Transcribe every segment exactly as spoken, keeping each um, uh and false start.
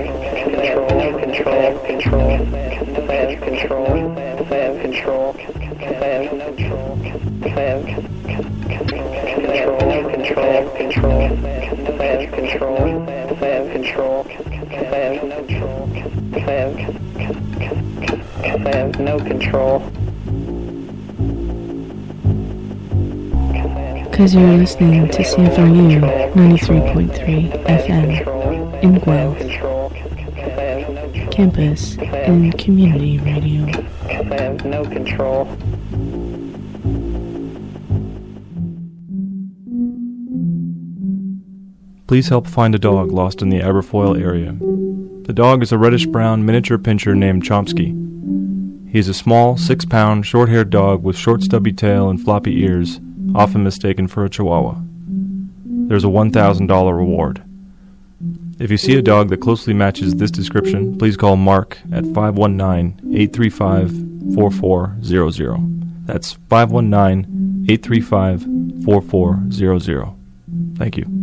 Because you're listening to C F R U ninety-three point three F M in Guelph, campus and community radio. No control. Please help find a dog lost in the Aberfoyle area. The dog is a reddish-brown miniature pinscher named Chomsky. He is a small, six-pound, short-haired dog with short stubby tail and floppy ears, often mistaken for a Chihuahua. There's a one thousand dollars reward. If you see a dog that closely matches this description, please call Mark at five one nine, eight three five, four four zero zero. That's five one nine, eight three five, four four zero zero. Thank you.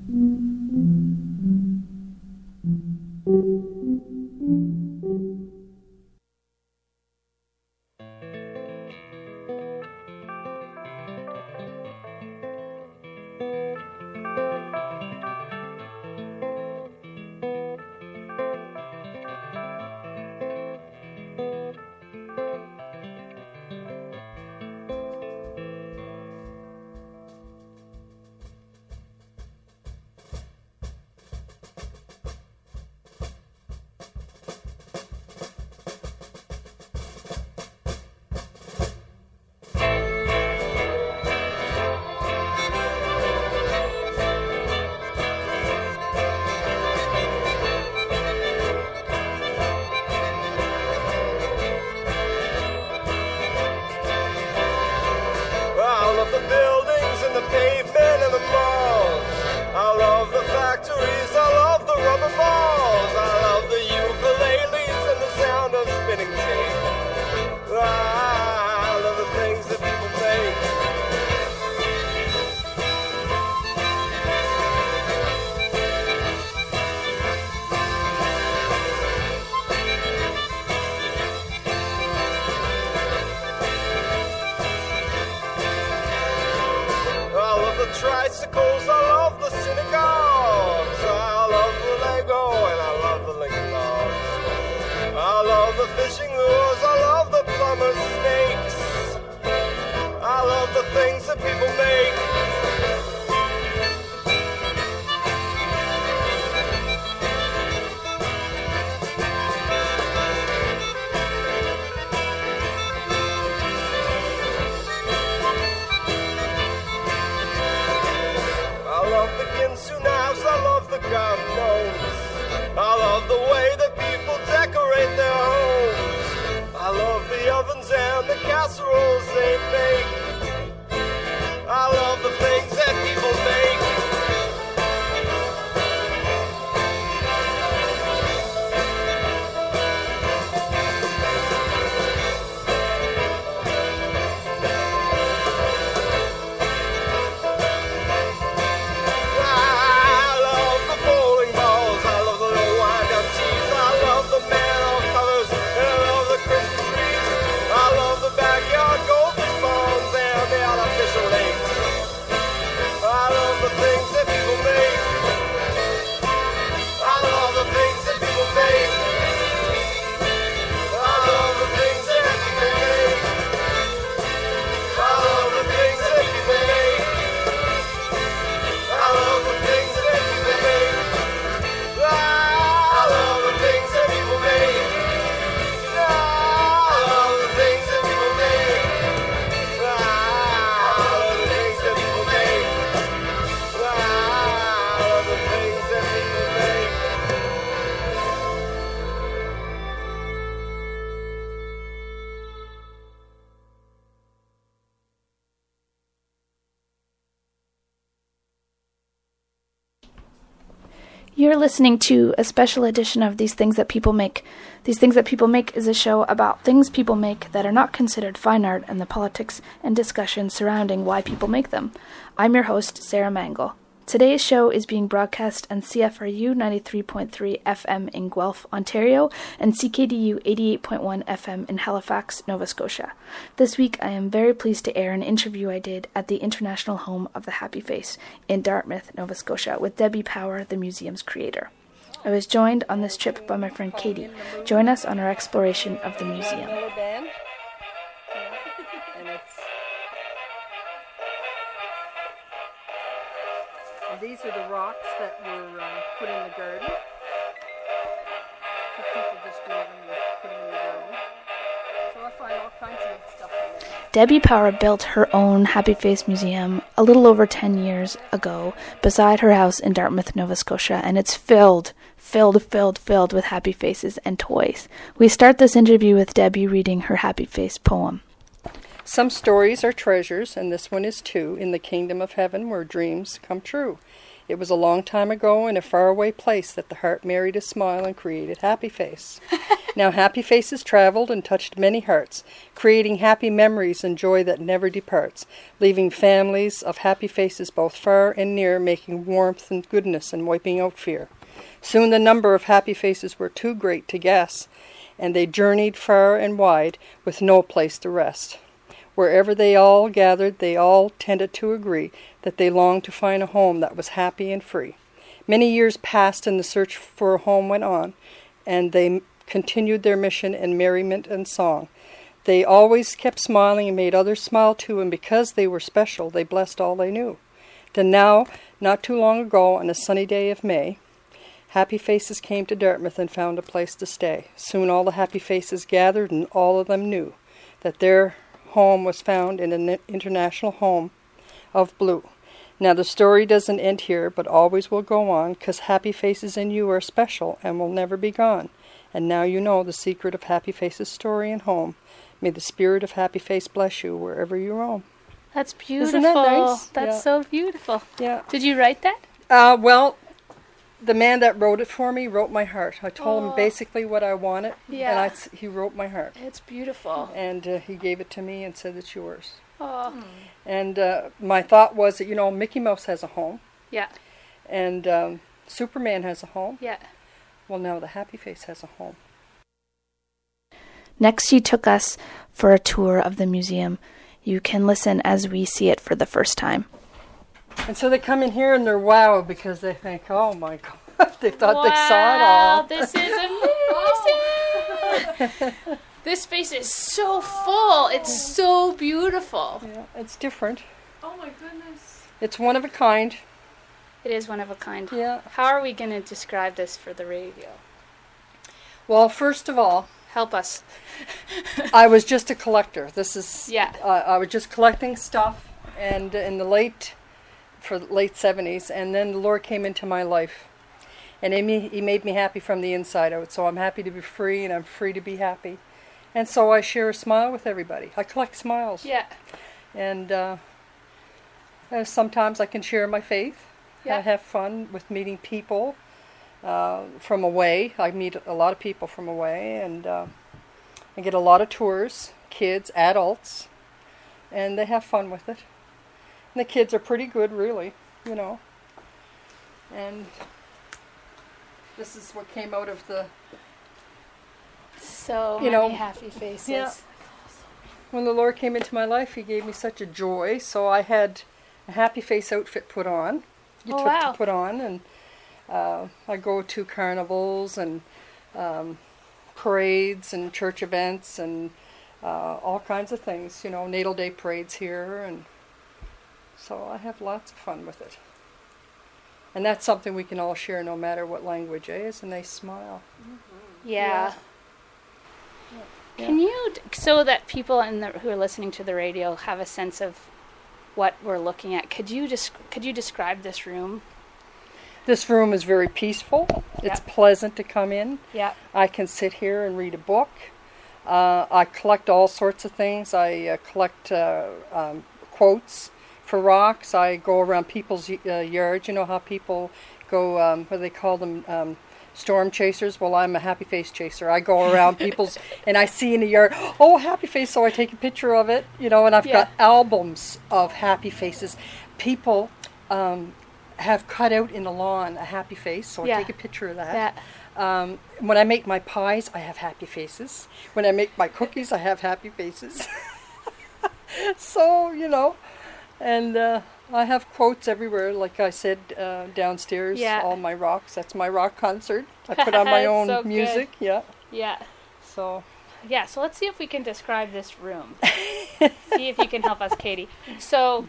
Tricycles, I love the synagogues, I love the Lego and I love the Lincoln Logs. I love the fishing lures, I love the plumber's snakes. I love the things that people make. I love the gumbones. I love the way that people decorate their homes. I love the ovens and the casseroles they make. I love the things that people make. You're listening to a special edition of These Things That People Make. These Things That People Make is a show about things people make that are not considered fine art and the politics and discussion surrounding why people make them. I'm your host, Sarah Mangle. Today's show is being broadcast on C F R U ninety-three point three F M in Guelph, Ontario, and C K D U eighty-eight point one F M in Halifax, Nova Scotia. This week, I am very pleased to air an interview I did at the International Home of the Happy Face in Dartmouth, Nova Scotia, with Debbie Power, the museum's creator. I was joined on this trip by my friend Katie. Join us on our exploration of the museum. These are the rocks that were uh, put in the garden. The people just drove them and put them in the garden. So I find all kinds of neat stuff in there. Debbie Power built her own Happy Face Museum a little over ten years ago beside her house in Dartmouth, Nova Scotia, and it's filled, filled, filled, filled with happy faces and toys. We start this interview with Debbie reading her Happy Face poem. Some stories are treasures, and this one is too, in the kingdom of heaven where dreams come true. It was a long time ago in a faraway place that the heart married a smile and created Happy Face. Now Happy Faces traveled and touched many hearts, creating happy memories and joy that never departs, leaving families of happy faces both far and near, making warmth and goodness and wiping out fear. Soon the number of happy faces were too great to guess, and they journeyed far and wide with no place to rest. Wherever they all gathered, they all tended to agree that they longed to find a home that was happy and free. Many years passed and the search for a home went on, and they continued their mission in merriment and song. They always kept smiling and made others smile too, and because they were special, they blessed all they knew. Then now, not too long ago, on a sunny day of May, Happy Faces came to Dartmouth and found a place to stay. Soon all the Happy Faces gathered, and all of them knew that their home was found in an international home of blue. Now the story doesn't end here, but always will go on, 'cause Happy Faces and you are special and will never be gone. And now you know the secret of Happy Faces' story and home. May the spirit of Happy Face bless you wherever you roam. That's beautiful. Isn't that nice? That's Yeah. so beautiful. Yeah. Did you write that? Uh, well, the man that wrote it for me wrote my heart. I told Oh. him basically what I wanted, Yeah. and I s he wrote my heart. It's beautiful. And uh, he gave it to me and said, it's yours. Oh, And uh, my thought was that, you know, Mickey Mouse has a home, yeah, and um, Superman has a home. yeah. Well, now the Happy Face has a home. Next, she took us for a tour of the museum. You can listen as we see it for the first time. And so they come in here and they're wow because they think, oh my God, they thought they saw it all. This is amazing. This space is so full. It's so beautiful. Yeah, it's different. Oh my goodness. It's one of a kind. It is one of a kind. Yeah. How are we going to describe this for the radio? Well, first of all, Help us. I was just a collector. This is Yeah. Uh, I was just collecting stuff, and in the late, for the late seventies, and then the Lord came into my life, and he me- he made me happy from the inside out. So I'm happy to be free, and I'm free to be happy, and so I share a smile with everybody. I collect smiles, Yeah. and uh, uh, sometimes I can share my faith. Yeah. I have fun with meeting people uh, from away. I meet a lot of people from away, and uh, I get a lot of tours, kids, adults, and they have fun with it. And the kids are pretty good, really, you know. And this is what came out of the, So You many know, happy faces. yeah. when the Lord came into my life, He gave me such a joy. So I had a Happy Face outfit put on. You Oh, took wow. to put on, and uh, I go to carnivals and um, parades and church events and uh, all kinds of things. You know, natal day parades here, and so I have lots of fun with it. And that's something we can all share, no matter what language. Eh? It's a nice smile. Yeah. Yeah. Can you, d- so that people in the, who are listening to the radio have a sense of what we're looking at, could you just could you describe this room? This room is very peaceful. It's Yeah. pleasant to come in. Yeah. I can sit here and read a book. Uh, I collect all sorts of things. I uh, collect uh, um, quotes for rocks. I go around people's y- uh, yards. You know how people go, um, what do they call them, um, storm chasers? Well, I'm a happy face chaser. I go around people's, and I see in the yard, oh, happy face, so I take a picture of it, you know, and I've got Yeah. albums of happy faces. People um, have cut out in the lawn a happy face, so Yeah. I take a picture of that. Yeah. Um, when I make my pies, I have happy faces. When I make my cookies, I have happy faces. So, you know, and uh, I have quotes everywhere, like I said, uh, downstairs, Yeah. all my rocks. That's my rock concert. I put on my own So good. music, yeah. Yeah. So, Yeah, so let's see if we can describe this room. See if you can help us, Katie. So,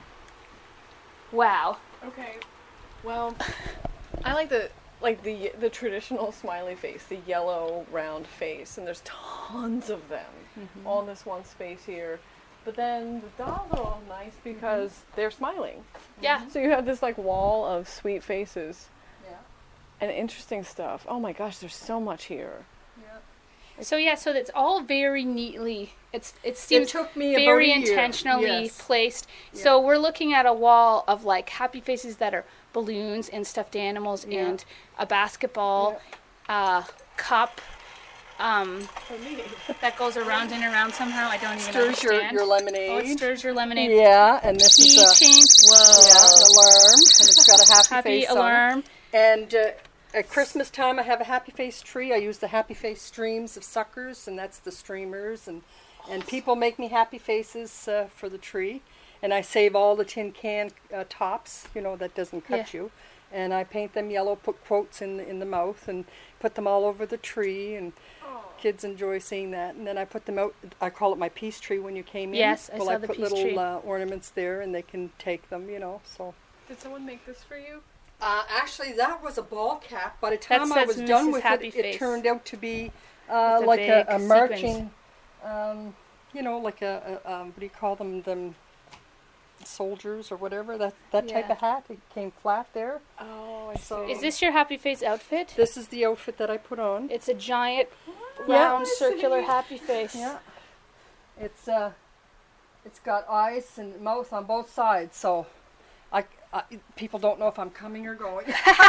wow. Okay. Well, I like the like the the traditional smiley face, the yellow round face, and there's tons of them all in this one space here. But then the dogs are all nice because they're smiling. Yeah. So you have this like wall of sweet faces yeah. and interesting stuff. Oh my gosh, there's so much here. So yeah, so it's all very neatly. It's it seems took me very about a year. intentionally Yes. placed. So we're looking at a wall of like happy faces that are balloons and stuffed animals Yeah. and a basketball, uh, cup, um, that goes around and around somehow. I don't even Stirs your, understand. your Oh, lemonade. it stirs your lemonade. Yeah, and this is a Keychain. Whoa. yeah, an alarm, and it's got a happy, Happy face on it. alarm. And uh, at Christmas time, I have a happy face tree. I use the happy face streams of suckers, and that's the streamers. And, and people make me happy faces uh, for the tree. And I save all the tin can uh, tops, you know, that doesn't cut Yeah. you. And I paint them yellow, put quotes in the, in the mouth, and put them all over the tree. And kids enjoy seeing that. And then I put them out. I call it my peace tree when you came in. Yes, I well, saw I the put peace little tree. Uh, ornaments there, and they can take them, you know, so... Did someone make this for you? Uh, actually, that was a ball cap. By the time I says was Missus done with Happy it, Face. it turned out to be uh, With a like a, big a sequins. marching, um, you know, like a, a um, what do you call them? Them soldiers or whatever. That that type Yeah. of hat. It came flat there. Oh, I So- see. Is this your happy face outfit? This is the outfit that I put on. It's a giant, Yeah. round, circular happy face. Yeah. It's uh, it's got eyes and mouth on both sides, so I, I people don't know if I'm coming or going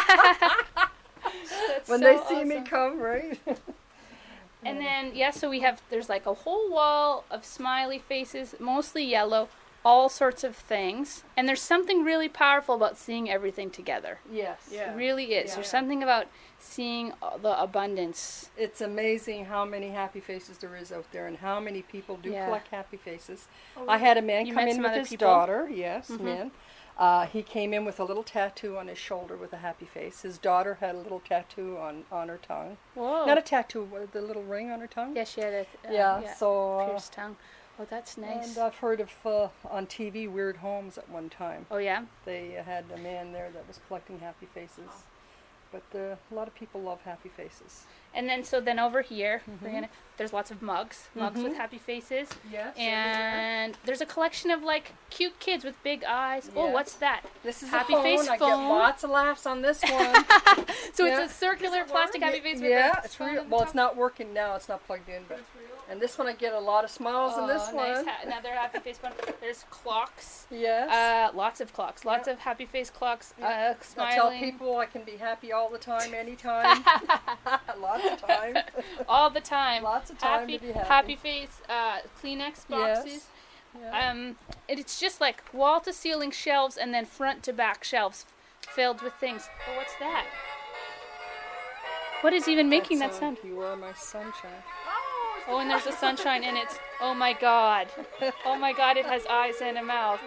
That's when so they see me awesome. come, right? And then, yeah, so we have, there's like a whole wall of smiley faces, mostly yellow, all sorts of things. And there's something really powerful about seeing everything together. Yes. Yeah. It really is. Yeah. There's something about seeing uh, the abundance. It's amazing how many happy faces there is out there and how many people do Yeah. collect happy faces. I had a man You come met in some with other his people? daughter. Yes, Mhm. man. Uh, he came in with a little tattoo on his shoulder with a happy face. His daughter had a little tattoo on, on her tongue. Whoa. Not a tattoo, what, the little ring on her tongue. Yeah, she had a uh, Yeah, so, uh, pierced tongue. Oh, that's nice. And I've heard of uh, on T V Weird Homes at one time. Oh, yeah? They had a man there that was collecting happy faces. But uh, a lot of people love happy faces. And then, so then over here, we're gonna, there's lots of mugs, mugs with Mhm. happy faces. Yes. And there's a collection of like cute kids with big eyes. Oh, Yes. what's that? This is Happy a phone. face I get phone. lots of laughs on this one. So Yeah. it's a circular plastic happy face with Yeah, a it's phone real. on the Well, it's top. not working now. It's not plugged in, but and this one I get a lot of smiles in this Oh, nice. one. Ha- another happy face one. There's clocks. Yes. Uh, lots of clocks. Lots Yeah. of happy face clocks. Uh, I smiling. tell people I can be happy all the time, anytime. Lots of time. all the time. Lots of time happy, to be happy. face. Uh, Kleenex boxes. Yes. Yeah. Um, and it's just like wall to ceiling shelves and then front to back shelves filled with things. Oh, what's that? What is even making That's, that uh, sound? You are my sunshine. Oh, and there's a sunshine in it. Oh my god. Oh my god, it has eyes and a mouth.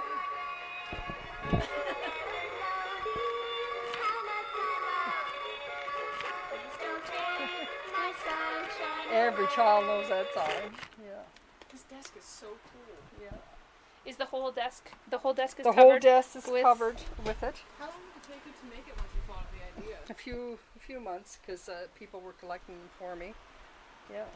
Every child knows that song. Yeah. This desk is so cool. Yeah. Is the whole desk, the whole desk is The covered? whole desk is with- covered with it. How long did it take you to make it once you thought of the idea? A few, a few months, because uh, people were collecting them for me. Yeah.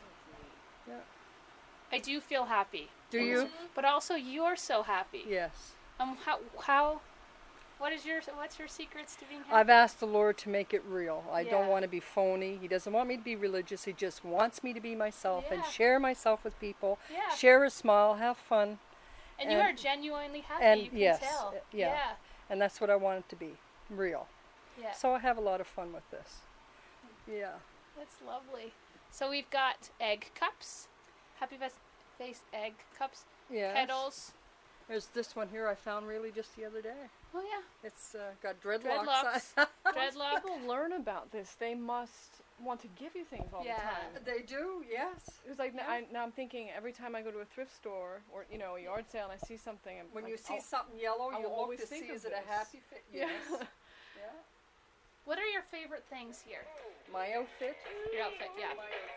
I do feel happy. Do you? But also you're so happy. Yes. Um, how, how, what is your, what's your secrets to being happy? I've asked the Lord to make it real. I don't Yeah. want to be phony. He doesn't want me to be religious. He just wants me to be myself and Yeah. share myself with people. Yeah. Share a smile, have fun, And, you and- are genuinely happy, and you can yes, tell. uh, yeah. Yeah. and that's what I want it to be, real. Yeah. So I have a lot of fun with this. Yeah. That's lovely. So we've got egg cups, happy face, face egg cups, Yes. kettles. There's this one here I found really just the other day. Oh yeah. It's uh, got dreadlocks. Dreadlocks. Dreadlock. People learn about this. They must want to give you things all Yeah. the time. They do, yes. It was like now, I, now I'm thinking every time I go to a thrift store or you know a yard sale and I see something. I'm When like, you see oh, something yellow, I you will look always to think see of is it this. a happy fit. Yeah. Yes. Yeah. What are your favorite things here? My outfit. Your outfit, yeah.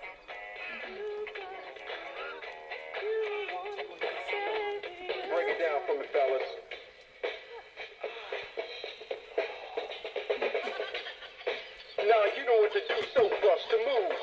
Break it down for me, fellas. Now you know what to do, so bust the move.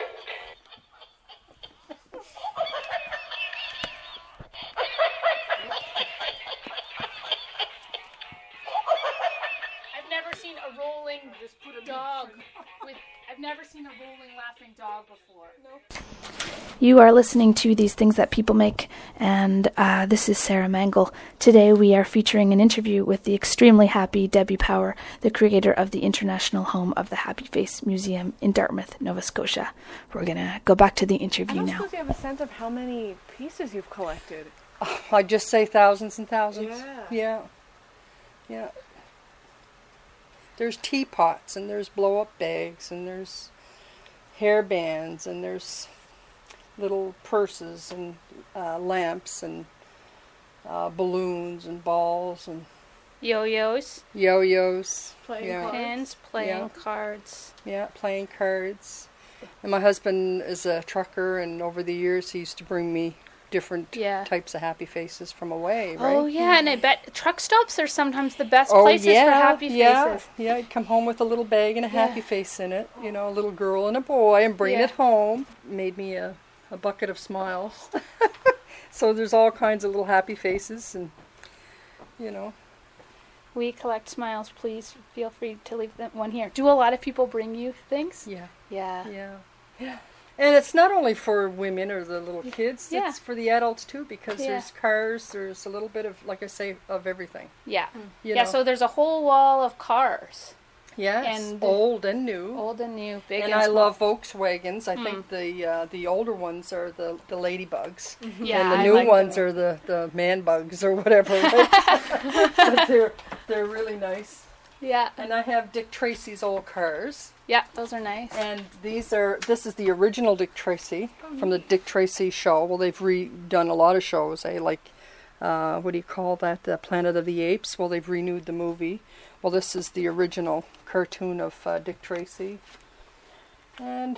I've never seen a rolling dog with. I've never seen a rolling laughing dog before. You are listening to These Things That People Make, and uh, this is Sarah Mangle. Today we are featuring an interview with the extremely happy Debbie Power, the creator of the international home of the Happy Face Museum in Dartmouth, Nova Scotia. We're going to go back to the I interview don't now. suppose you have a sense of how many pieces you've collected. I'd just say thousands and thousands. Yeah. Yeah. Yeah. There's teapots, and there's blow-up bags, and there's hair bands, and there's little purses, and uh, lamps, and uh, balloons, and balls, and Yo-yos, yo-yos. Playing yeah. cards. pins, playing Yeah. cards. Yeah, playing cards. And my husband is a trucker, and over the years he used to bring me different Yeah. types of happy faces from away, right? Oh yeah, and I bet truck stops are sometimes the best Oh, places yeah, for happy yeah, faces. yeah. I'd come home with a little bag and a Yeah. happy face in it. You know, a little girl and a boy, and bring Yeah. it home. Made me a, a bucket of smiles. So there's all kinds of little happy faces, and you know. We collect smiles. Please feel free to leave them one here. Do a lot of people bring you things? Yeah, Yeah. yeah, yeah. And it's not only for women or the little kids. Yeah. It's for the adults too, because Yeah. there's cars. There's a little bit of, like I say, of everything. Yeah. You yeah. know. So there's a whole wall of cars, Yes, and- old and new. old and new, big and and I small. love Volkswagens. I think the uh, the older ones are the, the ladybugs, Yeah, and the I new like ones them. are the, the man bugs or whatever. Right? But they're they're really nice. Yeah. And I have Dick Tracy's old cars, Yeah. Those are nice. and these are this is the original Dick Tracy from the Dick Tracy show. Well, they've redone a lot of shows. Eh? Like uh, what do you call that? The Planet of the Apes. Well, they've renewed the movie. Well, this is the original cartoon of uh, Dick Tracy. And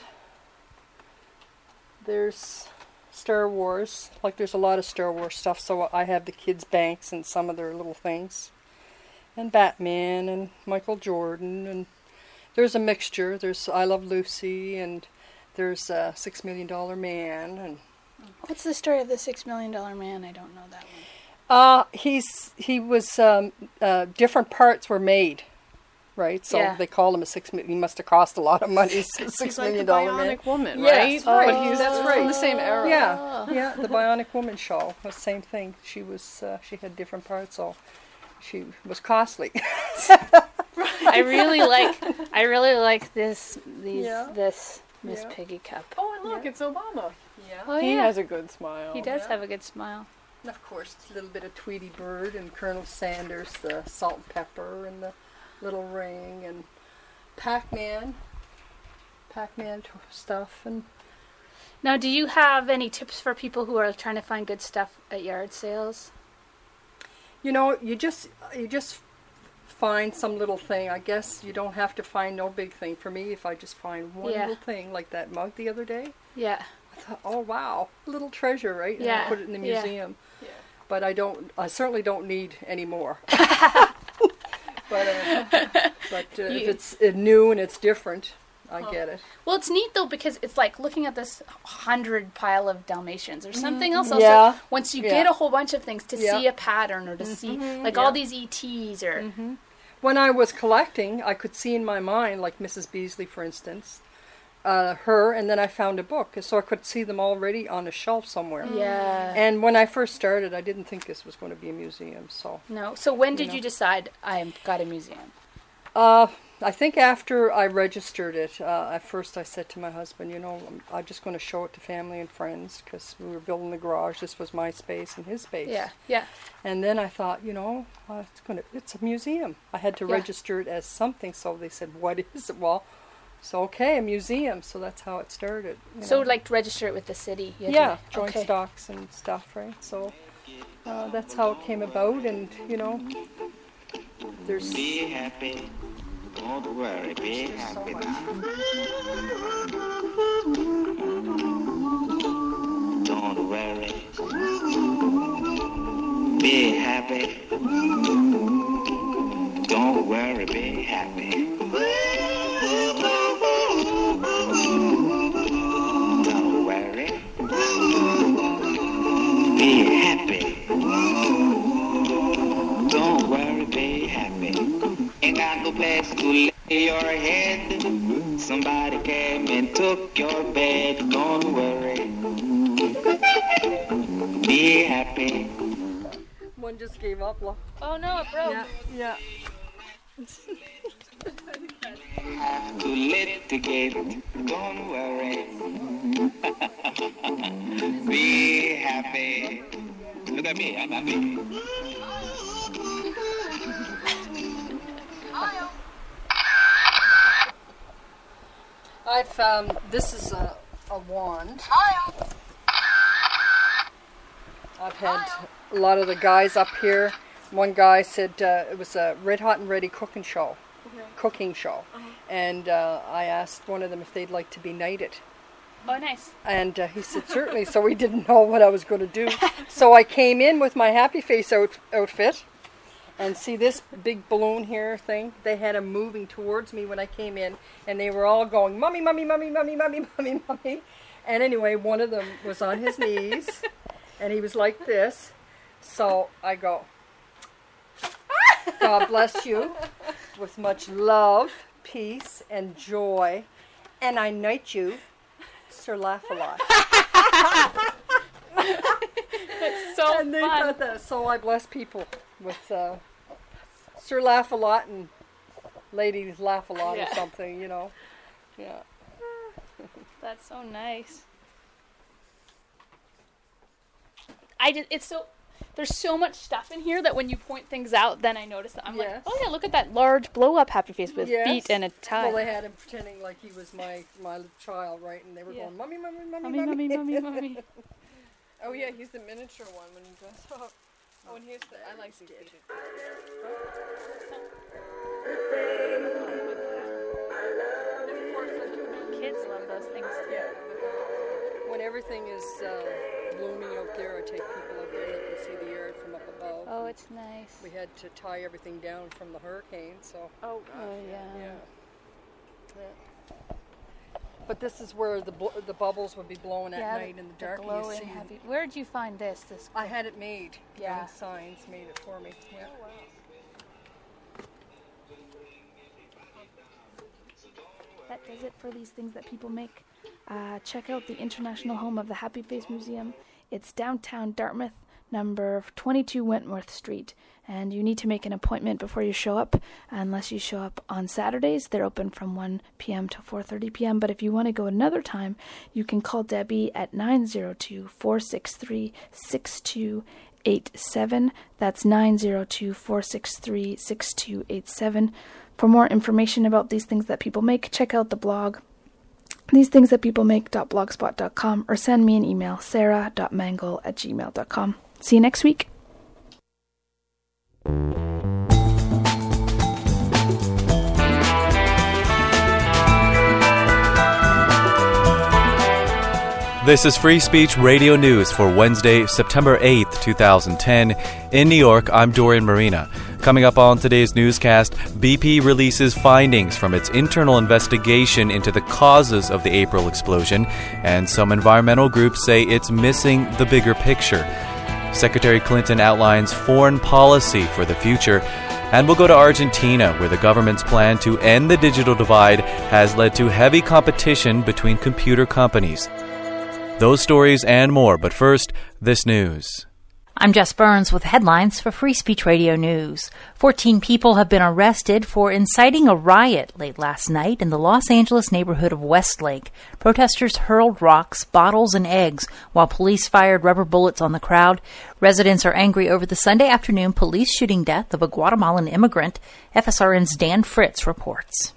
there's Star Wars. Like, there's a lot of Star Wars stuff, so I have the kids' banks and some of their little things. And Batman and Michael Jordan. And there's a mixture. There's I Love Lucy, and there's uh, Six Million Dollar Man. And What's the story of the Six Million Dollar Man? I don't know that one. Uh, he's he was um, uh, different parts were made, right? So Yeah. they call him a six. mi- He must have cost a lot of money. Six He's like the million dollar man. Bionic Woman, Yes, right? right. But he's That's from right. the same era. Yeah, yeah. The Bionic Woman show was the same thing. She was uh, she had different parts, so she was costly. I really like. I really like this. These. Yeah. This Miss Yeah. Piggy cup. Oh, and look, it's Obama. Yeah. Oh He yeah. has a good smile. He does Yeah. have a good smile. And of course, a little bit of Tweety Bird and Colonel Sanders, the salt and pepper, and the little ring, and Pac-Man, Pac-Man t- stuff, and Now, do you have any tips for people who are trying to find good stuff at yard sales? you know, you just you just find some little thing. I guess you don't have to find no big thing. For me, if I just find one Yeah. little thing, like that mug the other day, Yeah. I thought, oh wow, a little treasure, right? And Yeah, I put it in the yeah. museum. Yeah. But I don't. I certainly don't need any more. but uh, but uh, if You- it's uh, new and it's different, I get it. Well, it's neat though because it's like looking at this hundred pile of Dalmatians or something else. Mm-hmm. Yeah. Also, once you Yeah. get a whole bunch of things to Yeah. see a pattern or to see like Yeah. all these E Ts or When I was collecting, I could see in my mind, like Missus Beasley, for instance, uh, her, and then I found a book, so I could see them already on a shelf somewhere. yeah. And when I first started, I didn't think this was going to be a museum. So, No. So when did know. you decide I've got a museum? uh, I think after I registered it, uh, at first I said to my husband, you know, I'm, I'm just going to show it to family and friends because we were building the garage. This was my space and his space. Yeah, yeah. And then I thought, you know, uh, it's going to, it's a museum. I had to Yeah. register it as something. So they said, what is it? Well, so okay, a museum. So that's how it started. you So, know. like, to register it with the city. you had Yeah, to- joint okay. stocks and stuff, right? So uh, that's how it came about. And, you know, there's... Be happy. Don't worry. Be happy now. Don't worry. Be happy. Don't worry. Be happy. Don't worry. Be happy. Don't worry. Be happy. Ain't got no place to lay your head. Somebody came and took your bed. Don't worry. Be happy. One just gave up, look. Oh, no, it broke. Yeah, yeah. Have to litigate. Don't worry. Be happy. Look at me. I'm happy. I've um, this is a, a wand. I've had a lot of the guys up here. One guy said uh, it was a Red Hot and Ready cooking show, cooking show, and uh, I asked one of them if they'd like to be knighted, Oh, nice. and uh, he said certainly. So he didn't know what I was going to do, so I came in with my happy face out, outfit. And see this big balloon here thing? They had them moving towards me when I came in, and they were all going, "Mummy, mummy, mummy, mummy, mummy, mummy, mummy." And anyway, one of them was on his knees, and he was like this. So I go, "God bless you, with much love, peace, and joy, and I knight you, Sir Laugh-A-Lot." It's so And they fun. thought that, so I bless people with uh, Sir Laugh-A-Lot and Ladies Laugh-A-Lot Yeah. or something, you know. Yeah. That's so nice. I just, it's so, there's so much stuff in here that when you point things out, then I notice that I'm Yes. like, oh yeah, look at that large blow up happy face with Yes. feet and a tie. Well, they had him pretending like he was my, my child, right? And they were Yeah. going, "Mummy, mummy, mummy, Mummy, mummy." mummy, mummy, mummy. Oh yeah, he's the miniature one when you dress up. Oh, and here's the. I like these pictures. Kids love those things. Yeah. When everything is uh, blooming out there, I take people out there that can see the yard from up above. Oh, it's nice. We had to tie everything down from the hurricane, so Oh, oh yeah. yeah. Yeah. But this is where the bl- the bubbles would be blowing at Yeah, night in the the dark. and glowing you see, happy. Where did you find this? This. I had it made. Yeah. Young Signs made it for me. Yeah. That does it for these things that people make. Uh, check out the international home of the Happy Face Museum. It's downtown Dartmouth, number twenty-two Wentworth Street. And you need to make an appointment before you show up, unless you show up on Saturdays. They're open from one p.m. to four thirty p.m. But if you want to go another time, you can call Debbie at nine zero two, four six three, six two eight seven. That's nine zero two, four six three, six two eight seven. For more information about these things that people make, check out the blog these things that people make dot blogspot dot com or send me an email, sarah dot mangle at gmail dot com. See you next week. This is Free Speech Radio News for Wednesday, September eighth, twenty ten. In New York, I'm Dorian Marina. Coming up on today's newscast, B P releases findings from its internal investigation into the causes of the April explosion, and some environmental groups say it's missing the bigger picture. Secretary Clinton outlines foreign policy for the future. And we'll go to Argentina, where the government's plan to end the digital divide has led to heavy competition between computer companies. Those stories and more, but first, this news. I'm Jess Burns with headlines for Free Speech Radio News. Fourteen people have been arrested for inciting a riot late last night in the Los Angeles neighborhood of Westlake. Protesters hurled rocks, bottles, and eggs while police fired rubber bullets on the crowd. Residents are angry over the Sunday afternoon police shooting death of a Guatemalan immigrant. F S R N's Dan Fritz reports.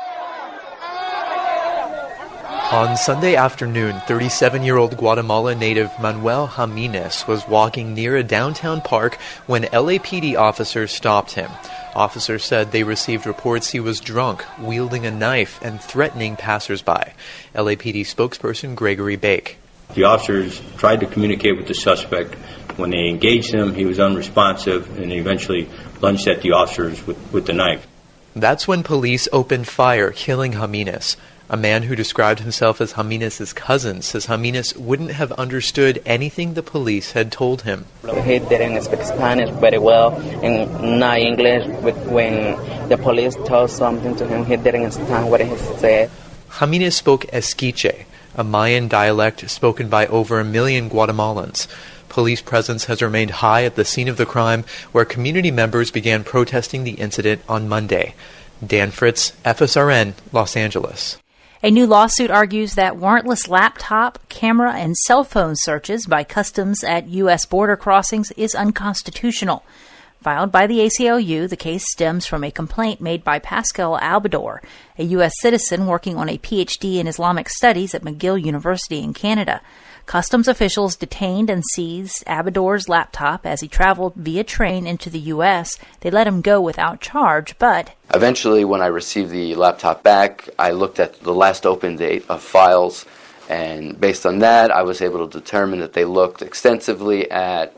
On Sunday afternoon, thirty-seven-year-old Guatemala native Manuel Jimenez was walking near a downtown park when L A P D officers stopped him. Officers said they received reports he was drunk, wielding a knife, and threatening passersby. L A P D spokesperson Gregory Bake. The officers tried to communicate with the suspect. When they engaged him, he was unresponsive, and they eventually lunged at the officers with, with the knife. That's when police opened fire, killing Jimenez. A man who described himself as Jimenez's cousin says Jimenez wouldn't have understood anything the police had told him. He didn't speak Spanish very well and not English. When the police told something to him, he didn't understand what he said. Jimenez spoke Esquiche, a Mayan dialect spoken by over a million Guatemalans. Police presence has remained high at the scene of the crime, where community members began protesting the incident on Monday. Dan Fritz, F S R N, Los Angeles. A new lawsuit argues that warrantless laptop, camera, and cell phone searches by customs at U S border crossings is unconstitutional. Filed by the A C L U, the case stems from a complaint made by Pascal Albador, a U S citizen working on a P H D in Islamic Studies at McGill University in Canada. Customs officials detained and seized Abador's laptop as he traveled via train into the U S. They let him go without charge, but... Eventually, when I received the laptop back, I looked at the last open date of files, and based on that, I was able to determine that they looked extensively at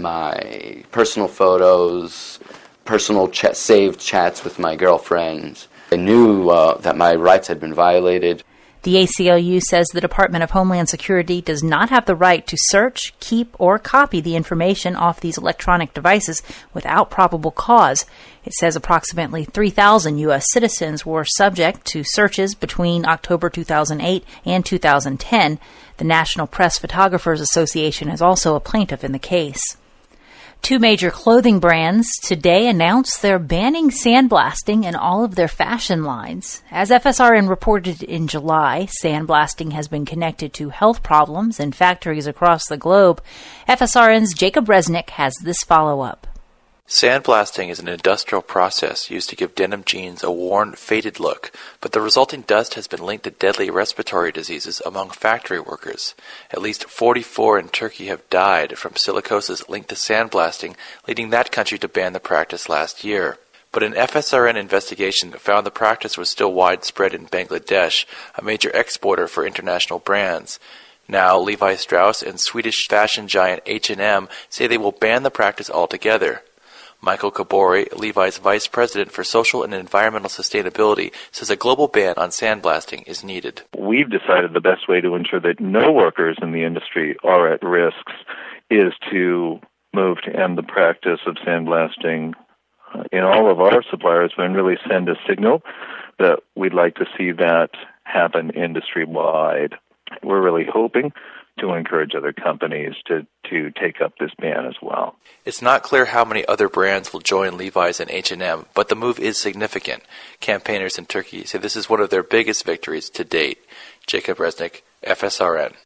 my personal photos, personal ch- saved chats with my girlfriend. I knew uh, that my rights had been violated. The A C L U says the Department of Homeland Security does not have the right to search, keep, or copy the information off these electronic devices without probable cause. It says approximately three thousand U S citizens were subject to searches between October two thousand eight and two thousand ten. The National Press Photographers Association is also a plaintiff in the case. Two major clothing brands today announced they're banning sandblasting in all of their fashion lines. As F S R N reported in July, sandblasting has been connected to health problems in factories across the globe. F S R N's Jacob Resnick has this follow-up. Sandblasting is an industrial process used to give denim jeans a worn, faded look, but the resulting dust has been linked to deadly respiratory diseases among factory workers. At least forty-four in Turkey have died from silicosis linked to sandblasting, leading that country to ban the practice last year. But an F S R N investigation found the practice was still widespread in Bangladesh, a major exporter for international brands. Now, Levi Strauss and Swedish fashion giant H and M say they will ban the practice altogether. Michael Kabori, Levi's vice president for social and environmental sustainability, says a global ban on sandblasting is needed. We've decided the best way to ensure that no workers in the industry are at risks is to move to end the practice of sandblasting in all of our suppliers and really send a signal that we'd like to see that happen industry-wide. We're really hoping to encourage other companies to, to take up this ban as well. It's not clear how many other brands will join Levi's and H and M, but the move is significant. Campaigners in Turkey say this is one of their biggest victories to date. Jacob Resnick, F S R N.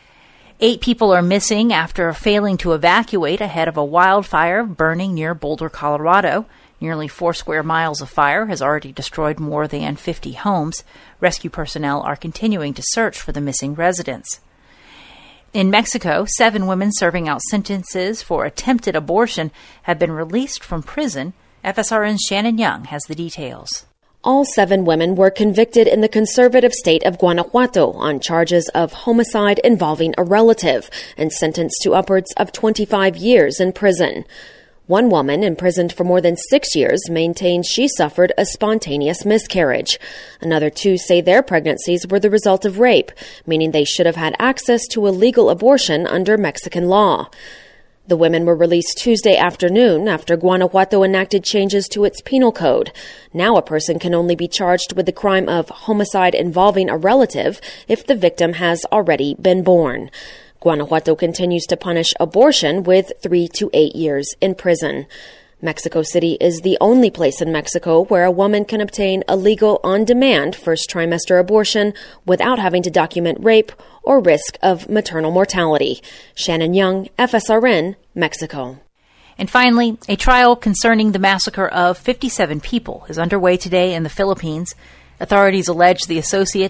Eight people are missing after failing to evacuate ahead of a wildfire burning near Boulder, Colorado. Nearly four square miles of fire has already destroyed more than fifty homes. Rescue personnel are continuing to search for the missing residents. In Mexico, seven women serving out sentences for attempted abortion have been released from prison. F S R N's Shannon Young has the details. All seven women were convicted in the conservative state of Guanajuato on charges of homicide involving a relative and sentenced to upwards of twenty-five years in prison. One woman, imprisoned for more than six years, maintains she suffered a spontaneous miscarriage. Another two say their pregnancies were the result of rape, meaning they should have had access to a legal abortion under Mexican law. The women were released Tuesday afternoon after Guanajuato enacted changes to its penal code. Now a person can only be charged with the crime of homicide involving a relative if the victim has already been born. Guanajuato continues to punish abortion with three to eight years in prison. Mexico City is the only place in Mexico where a woman can obtain a legal on-demand first trimester abortion without having to document rape or risk of maternal mortality. Shannon Young, F S R N, Mexico. And finally, a trial concerning the massacre of fifty-seven people is underway today in the Philippines. Authorities allege the associate